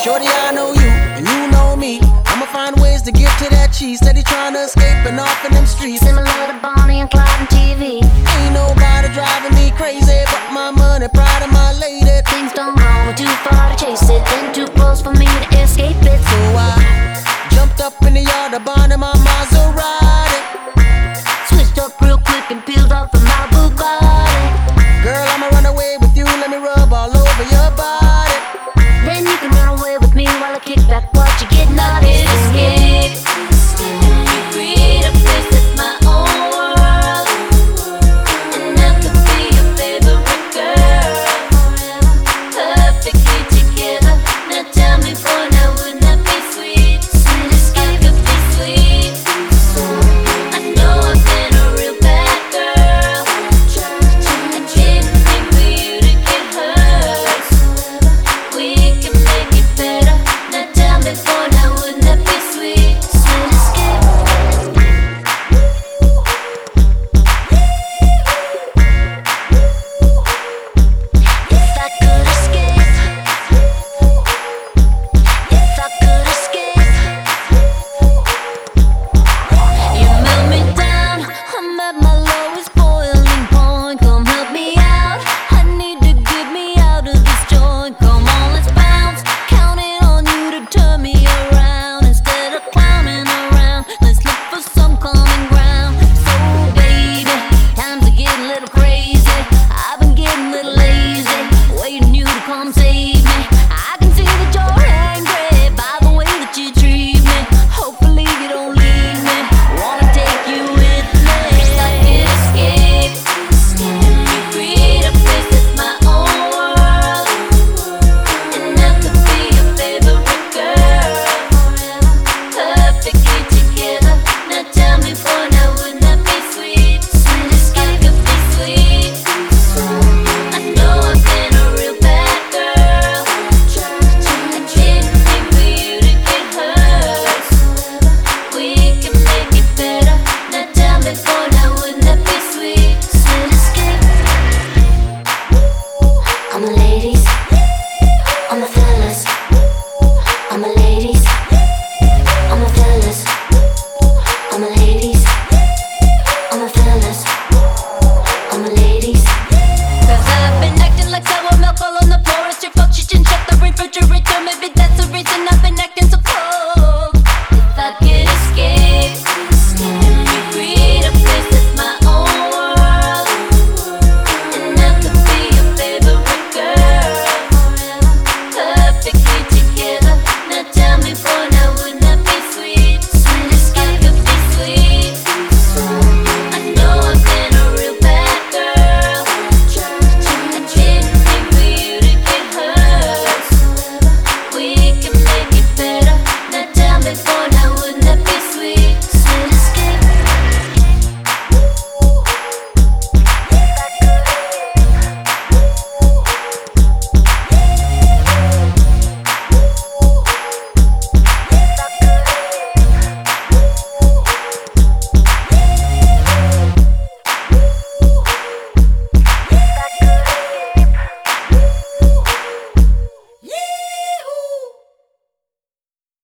Shorty, I know you, and you know me. I'ma find ways to get to that cheese. Steady trying to escape and off in them streets. Similar to Bonnie and Clyde on TV. Ain't nobody driving me crazy but my money, pride, and my lady. Things don't go, we're too far to chase it. Then too close for me to escape it. So I jumped up in the yard to Bonnie, my Maserati. Switched up real quick and peeled off of my Bugatti. Girl, I'ma run away with you, let me rub all over your body. Then you can run away with me while I kick back what you get naughty. Escape. You create a place that's my own world, and I could be your favorite girl forever, perfectly together. Now tell me, boy, now wouldn't that be sweet? Sweet escape could be sweet. I know I've been a real bad girl. I didn't mean for you to get hurt. We can make it better. Now tell me, boy, now wouldn't that be sweet? Sweet escape. If I could escape, if I could escape, you melt me down. I'm at my lowest boiling point. Come help me out. I need to get me out of this joint. Come on, let's bounce. Counting on you to turn me around instead of clowning around. Let's look for some common ground. So baby, times are getting a little crazy. I've been getting a little lazy, waiting you to come save me. I can see that you're angry by the way that you treat me. Hopefully you don't leave me. Wanna take you with me. I can escape. You create a place that's my own world, and I could be your favorite girl forever, perfectly together. Now tell me, boy, now wouldn't that be sweet? Sweet escape could be sweet. I know I've been a real bad girl. I didn't mean for you to get hurt. We can make it better. Now tell me, boy, now wouldn't that be sweet? Sweet escape. All my ladies, all my fellas, all my ladies, all my fellas, all my ladies, all my fellas, all my ladies. 'Cause I've been acting like sour milk all on the floor. It's your fault, you should check the refrigerator. Maybe that's the reason